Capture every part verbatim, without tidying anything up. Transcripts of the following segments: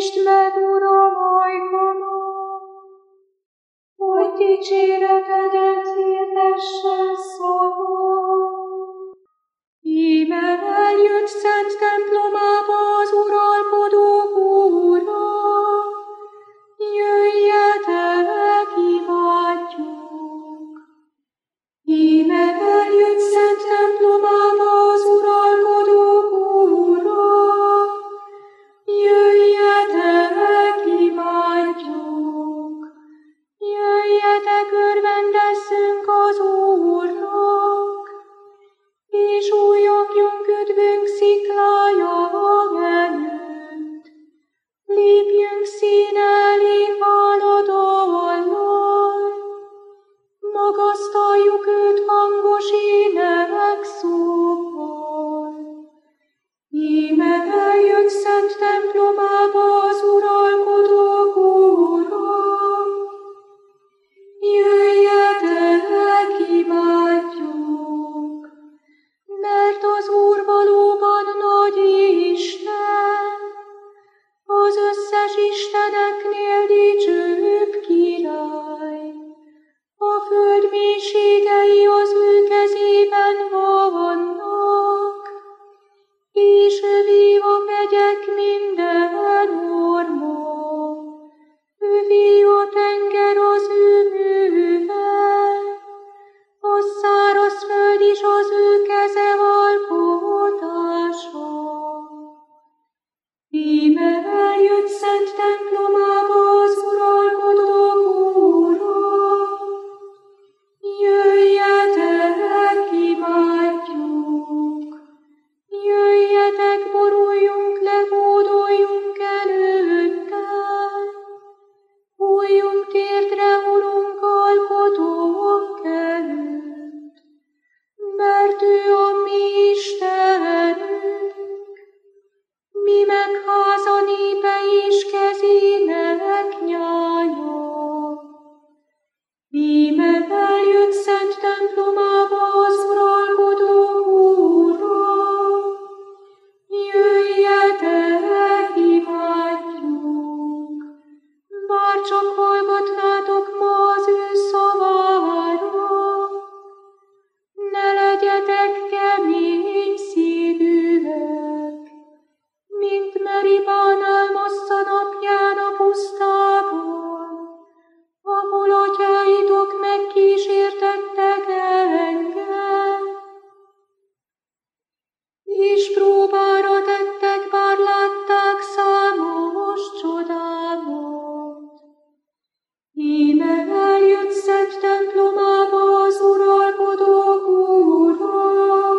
Szítsd meg, Uram, ajkamat, hogy dicséretedet hirdesse szavad. Íme eljött szent templomába az uralkodók Úra, jöjjetek, imádjuk. Íme eljött szent templomába az uralkodók Úra, jöjjetek, imádjuk. Jöjjetek, örvendezzünk az Úrnak, és újongjunk üdvünk sziklája előtt. Lépjünk színe elé váladallal, magasztaljuk őt hangos ének szóval. Íme eljött szent templomába az uralkodók Úra, jöjjetek, imádjuk, mert az Úr valóban nagy Isten, az összes isteneknél dicsőbb király. A föld mélységei az ő kezében vannak, és övé a hegyek minden orma, övé a tenger az ő műve, a száraz föld is az ő keze alkotása. Íme eljött szent templomába az uralkodók Úra, jöjjetek, imádjuk. Jöjjetek, boruljunk le, hódoljunk előtte. Hulljunk térdre, Urunk, alkotónk előtt, mert ő a mi Istenünk, mi meg háza népe és kezének nyája. Íme eljött szent templomába az uralkodók Úra, jöjjetek, imádjuk. Bár csak hallgatnátok ma az ő szavára, ne legyetek kemény szívűek, mint Meribán Elmassza napján a pusztában, ahol atyáitok megkísértettek engem, és próbára tettek, bár látták számos csodámat. Íme eljött szent templomába az uralkodók Úra,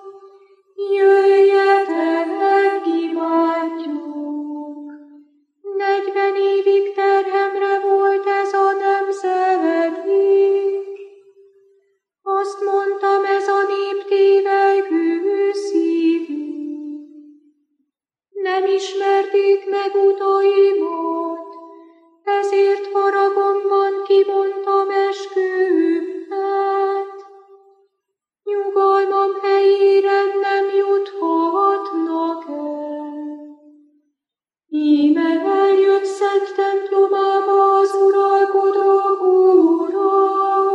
jöjjetek, imádjuk. Negyven évig terhemre volt ez a nemzedék. Azt mondtam, ez a nép tévelygő szívű. Nem ismerték meg utaimat, ezért haragomban kimondtam esküvőt. Nyugalmam helyére nem juthatnak el. Íme eljött szent templomába az uralkodók Úra,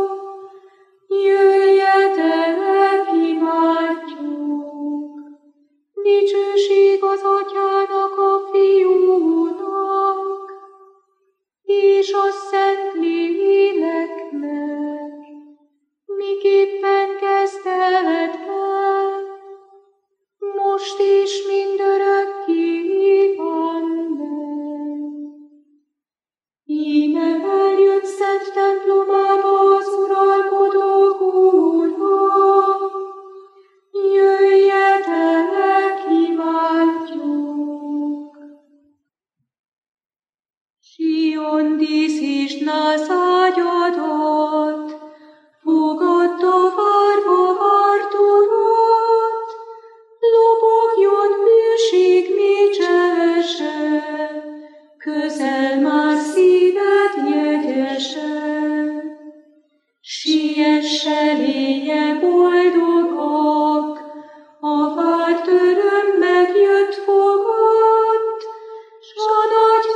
jöjjetek, imádjuk. Dicsőség az Atyának, a Fiúnak, és a Szent Léleknek, miképpen kezdetben, most és mindörökké. Amen. Íme eljött szent templomába az uralkodók Úra, jöjjetek, imádjuk. Sion díszítsd nász ágyadat, fogadd a várba várt Urat, lobogjon hűség mécsese, közel már szíved jegyese. Siess eléje boldogak, a várt öröm megjött fogott, s a nagy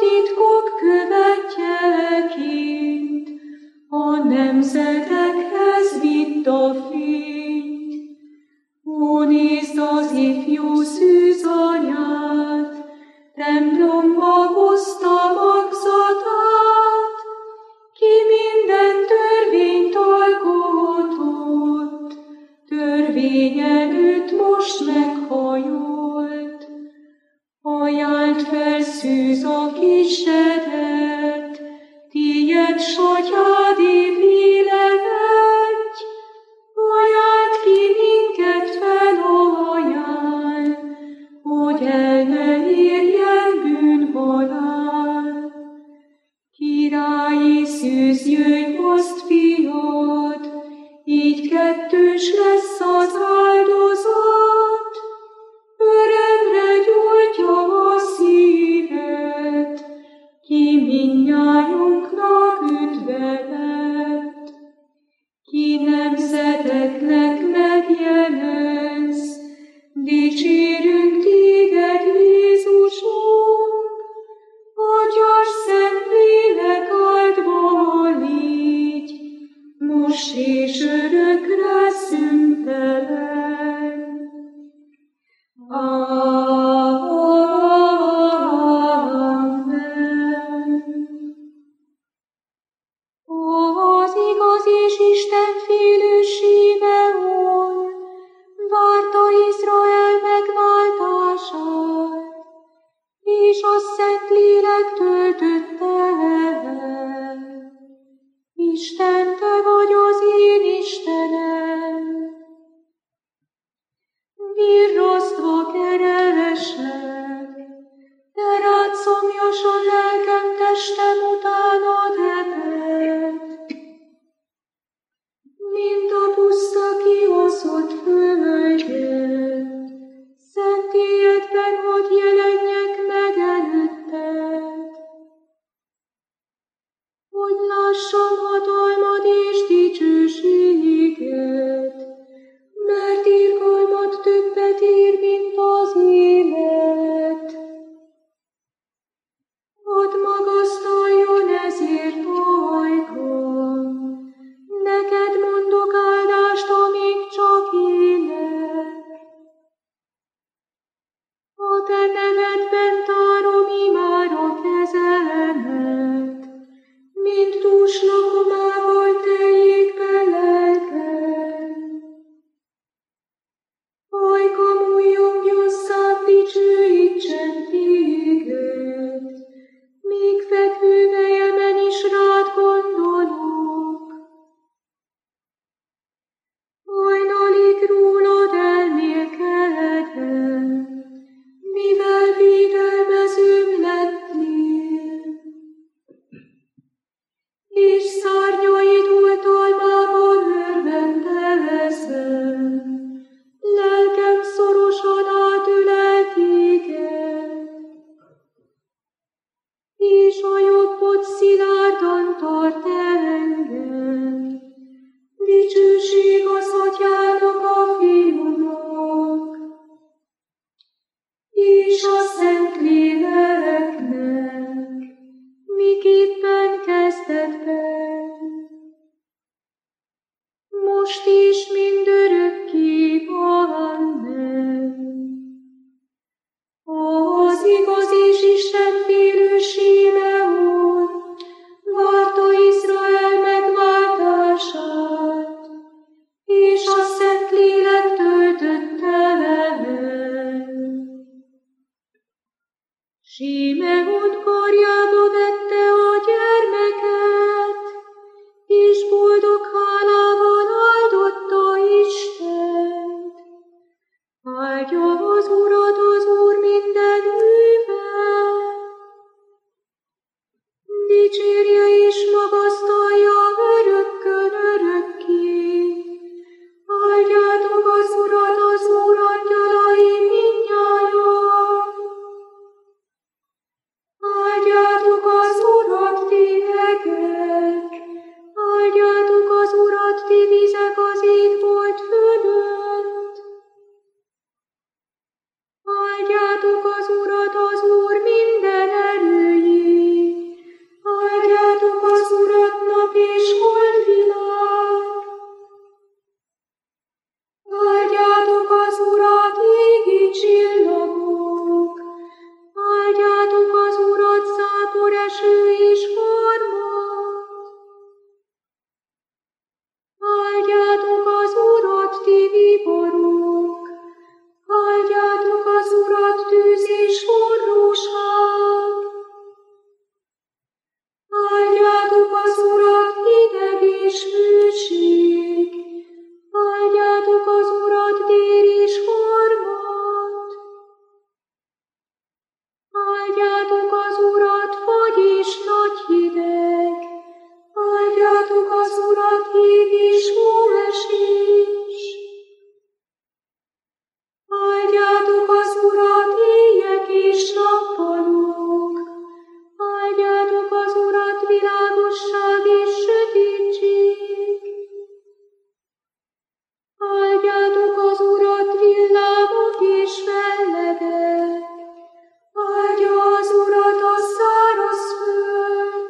templomba hozta magzatát, ki minden törvényt alkotott, törvény előtt most meghajolt. Ajánlt fel szűz a kisedet, tiéd satyád épílevegy, ajánlt ki minket felajánl, hogy el ne érjen bűnhalál. Királyi szűz, jöjj, hozd fiad, így kettős lesz az áldozat, örömre gyújtja a szívet, ki mindnyájunknak üdvelet. Ki nemzeteknek megjelensz, dicsérünk téged, Jézusunk, Atyas szent lélek áldva légy, most és örökre szüntelen. Amen. Az igaz és istenfélő Simeon várta Izrael megváltását, és a Szentlélek töltötte el. Isten, te vagy az én Istenem, virrasztva kereslek, de rád szomjasan lelkem, testem utánad ebed. Mint a puszta kiosztott földje, szentélyedben hadd jelenjek meg előtted, hogy lássam hatalmad és dicsőséged, mert irgalmad többet ér, mint az élet. Hadd magasztaljon ezért ajkam, neked mondok áldást, amíg csak élek. A te nevedben tárom imára kezemet, mint dús lakomával te jégbe lelkem. Ajkam újjongjon szám, dicsőítsen téged, míg fekvő fejemen is rád gondolok. Hajnalig rólad elmélkedem, mivel védelmezőm lettél, és szárnyaid oltalmában örvendezem, lelkem szorosan átölel téged, és a jobbod szilárdan tart engem. Dicsőség az Atyának, a Fiúnak, és a Szentléleknek, miképpen kezdetben, most is mindörökké. Amen. Az igaz és istenfélő Simeon várta Izrael megváltását, és a Szentlélek töltötte el. Simeon karjába vette a gyermeket, és boldog hálával áldotta Istent. Áldja az Urat az Úr minden hűve, dicsérje és magasztalja örökkön örökké. Áldjátok az Urat, az Úr angyalai mindnyájan. Áldjátok az első és harmad. Áldjátok az Urat, ti viharok, áldjátok az Urat, tűz és forróság. Áldjátok az Urat, hideg és hőség, áldjátok az Urat, dél és harmad. Áldjátok az Urat, fagy és nagy hideg, áldjátok az Urat, jég és hóesés. Áldjátok az Urat, éjek és nappalok, áldjátok az Urat, világosság és sötétség. Áldjátok az Urat, villámok és fellegek, áldja az Urat a száraz föld.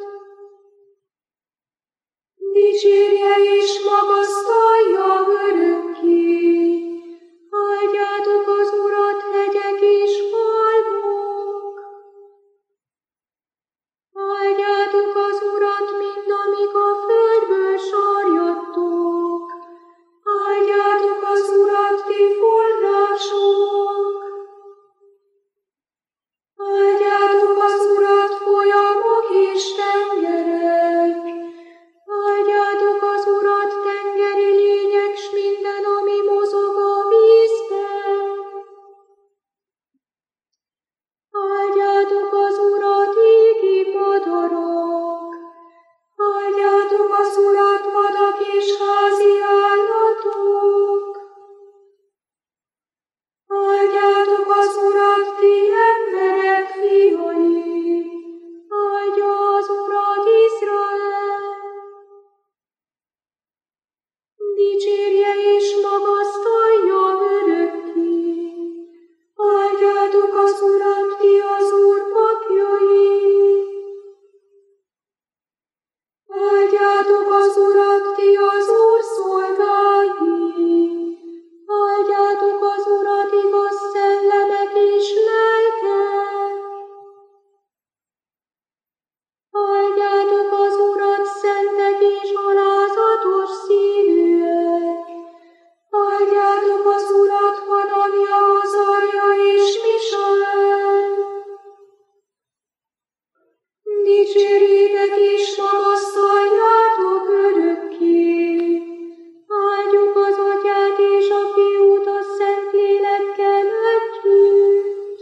Dicsérje és magasztalja örökké, áldjátok az Urat, hegyek és falvak. Áldjátok az Urat, mind amíg a földből sarjadtok, áldjátok az Urat, ti források. Áldjátok az Urat, folyamok és tengerek, áldjátok az Urat, tengeri lények, s minden, ami mozog a vízben. Áldjátok az Urat, égi madarak, áldjátok az Urat, vadak és házi állatok. Áldjátok az Urat, ti emberek fiai, áldja az Urat Izrael. Dicsérje és magasztalja örökké, áldjátok az Urat, ti az Úr papjai. Áldjátok az Urat, ti az Úr szolgái, áldjátok az Urat, igaz szellemek és lelkek. Áldjátok az Urat, szentek és alázatos szívűek, áldjátok az Urat, Hanania, Azarja és Misael. Dicsérjétek és magasztaljátok örökké, áldjuk az Atyát és a Fiút a Szentlélekkel együtt.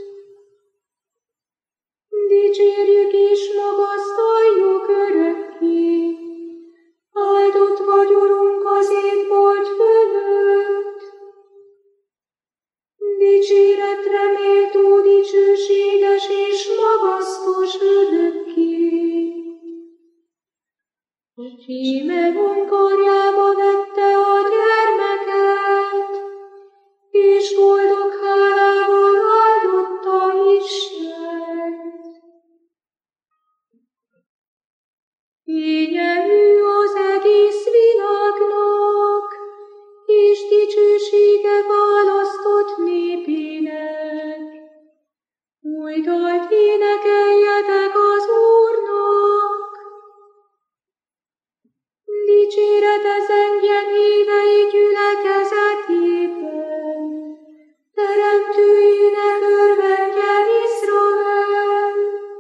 Dicsérjük és magasztaljuk örökké, áldott vagy Urunk az égbolt fölött. Dicséretre méltó, dicsőséges és magasztos örökké. Simeon karjába vette a gyermeket, és boldog hálával áldotta Istent. Fénye ő az egész világnak, és dicsősége választott népének. Új dalt énekeljetek az Úrnak! Dicsérete zengjen hívei gyülekezetében, teremtőjének örvendjen Izrael.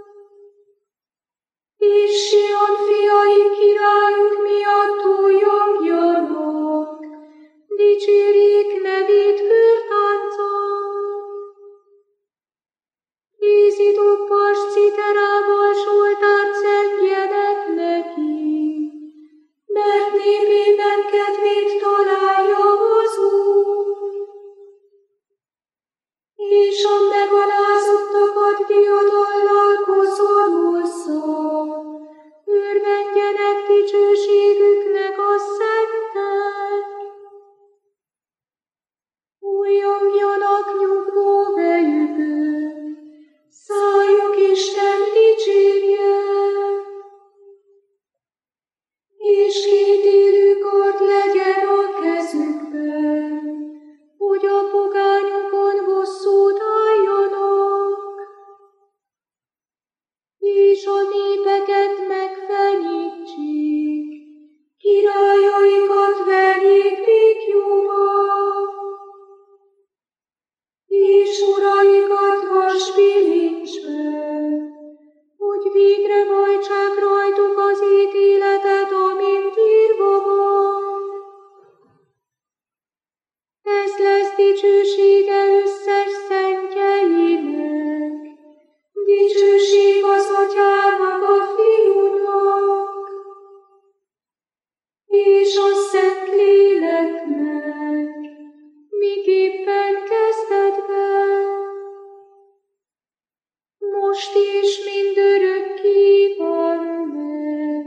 És Sion fiai királyuk miatt újongjanak, dicsérjék nevét körtánccal. Kézi dobpas citerával soltárt zengjenek neki, mert népében kedvét találja az Úr. És a megalázottakat diadallal koszorúzza, örvendjenek dicsőségüknek a szentek. Újongjanak nyugvó helyükön, szájuk Isten dicsérje. És két élő kard legyen a kezükben, hogy a pogányokon bosszút álljanak. És a népek Atyának, a Fiúnak, és a Szentléleknek, miképpen kezdetben, most is mindörökké van.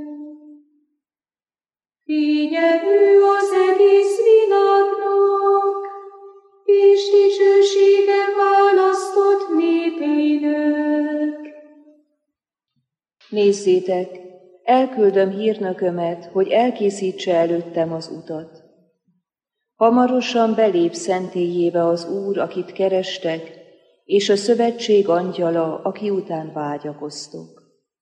Fénye ő az egész világnak, és dicsősége választott népeinek. Nézzétek, elküldöm hírnökömet, hogy elkészítse előttem az utat. Hamarosan belép szentélyébe az Úr, akit kerestek, és a szövetség angyala, aki után vágyakoztok.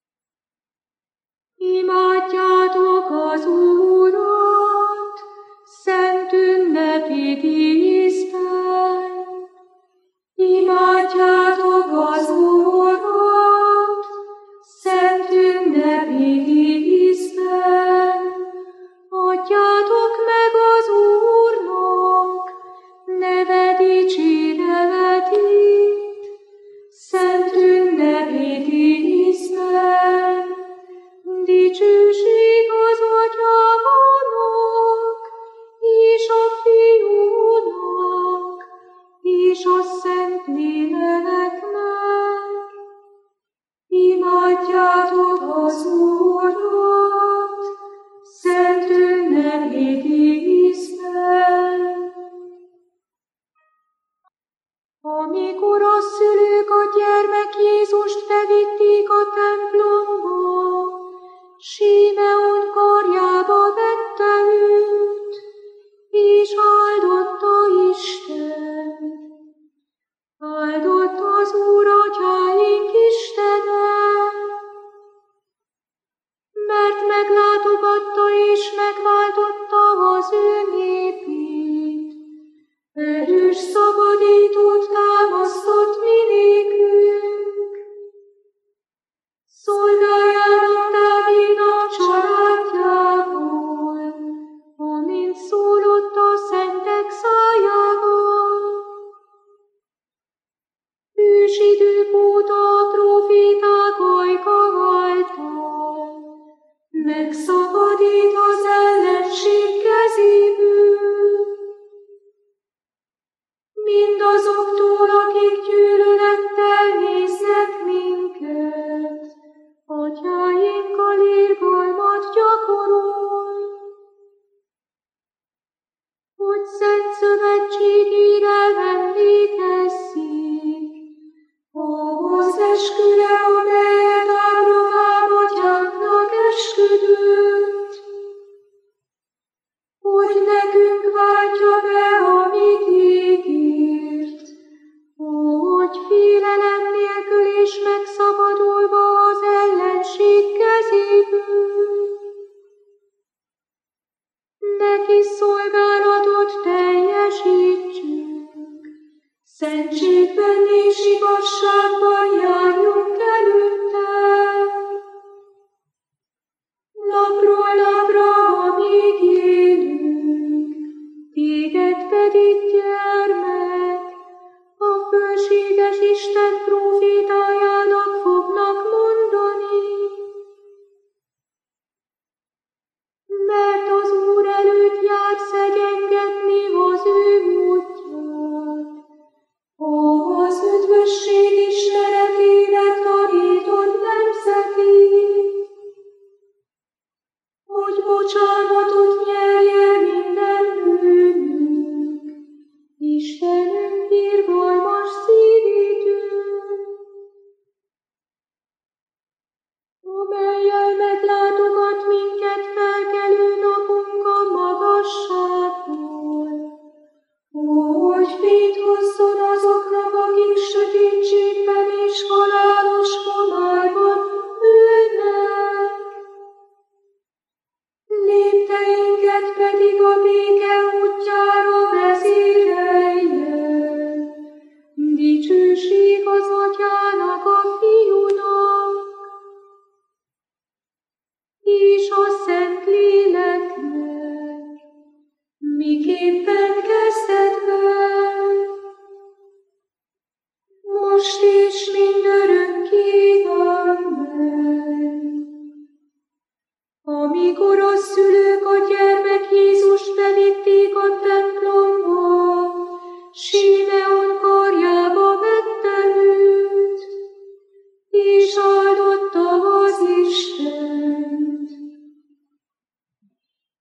Imádjátok az Úrat, szent ünnepi díszben. Imádjátok az Urat, szent ünnepi díszben. Adjátok meg az Úrnak neve dicséretét, szent ünnepi díszben. Dicsőség az Atyának, és a Fiúnak, és a Szentléleknek. Imádjátok az Urat, szent ünnepi díszben. Amikor a szülők a gyermek Jézust bevitték a templomba, Simeon karjába vette őt, és áldotta Istent. Áldott az Úr, Atyáink Istene, mert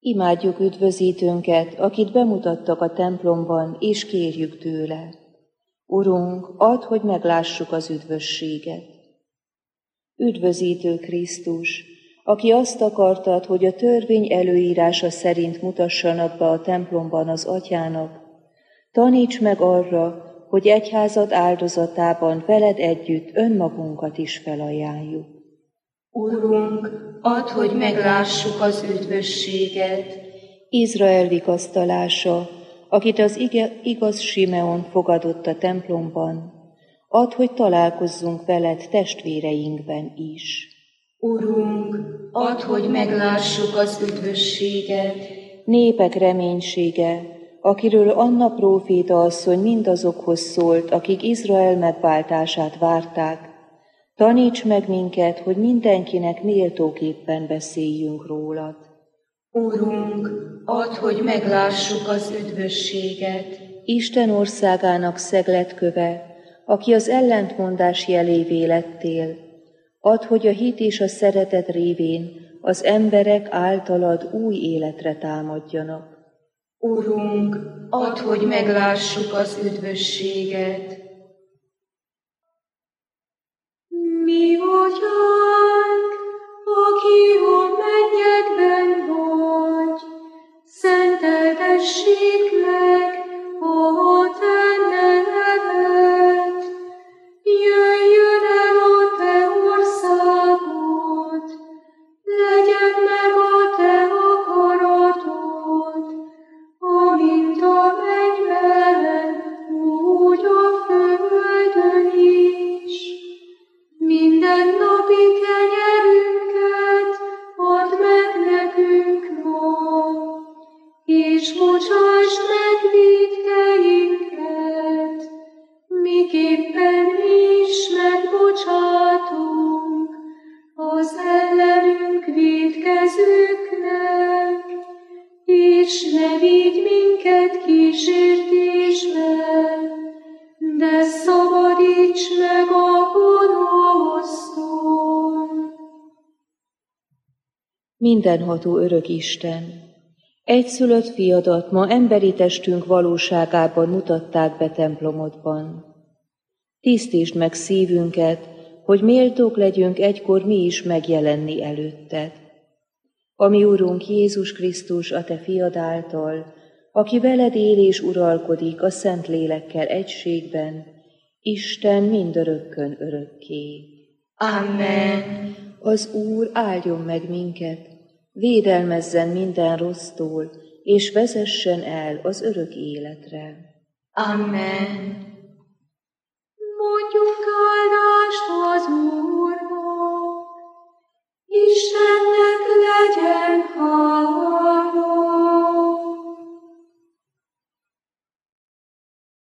Imádjuk üdvözítőnket, akit bemutattak a templomban, és kérjük tőle. Urunk, add, hogy meglássuk az üdvösséget. Üdvözítő Krisztus, aki azt akartad, hogy a törvény előírása szerint mutassanak be a templomban az Atyának, taníts meg arra, hogy egyházad áldozatában veled együtt önmagunkat is felajánljuk. Urunk, add, hogy meglássuk az üdvösséget. Izrael vigasztalása, akit az igaz Simeon fogadott a templomban, add, hogy találkozzunk veled testvéreinkben is. Urunk, add, hogy meglássuk az üdvösséget. Népek reménysége, akiről Anna próféta asszony mindazokhoz szólt, akik Izrael megváltását várták, taníts meg minket, hogy mindenkinek méltóképpen beszéljünk rólad. Urunk, add, hogy meglássuk az üdvösséget. Isten országának szegletköve, aki az ellentmondás jelévé lettél, add, hogy a hit és a szeretet révén az emberek általad új életre támadjanak. Urunk, add, hogy meglássuk az üdvösséget. Mi Atyánk, aki a mennyekben vagy, szenteltessék meg a te neved. Jöjjön el a te országod, legyen meg a te akaratod, amint a mennyben, úgy a földön is. Minden napi kenyerünket add meg nekünk ma, és bocsásd meg vétkeinket, miképpen mi is megbocsátunk az ellenünk vétkezőknek, és ne vigy minket kísértésbe, de szabadíts meg a gonosztól. Mindenható örök Isten, egyszülött fiadat ma emberi testünk valóságában mutatták be templomodban. Tisztítsd meg szívünket, hogy méltók legyünk egykor mi is megjelenni előtted. Ami Urunk Jézus Krisztus, a te fiad által, aki veled él és uralkodik a Szentlélekkel egységben, Isten mindörökkön örökké. Amen. Az Úr áldjon meg minket, védelmezzen minden rossztól, és vezessen el az örök életre. Amen.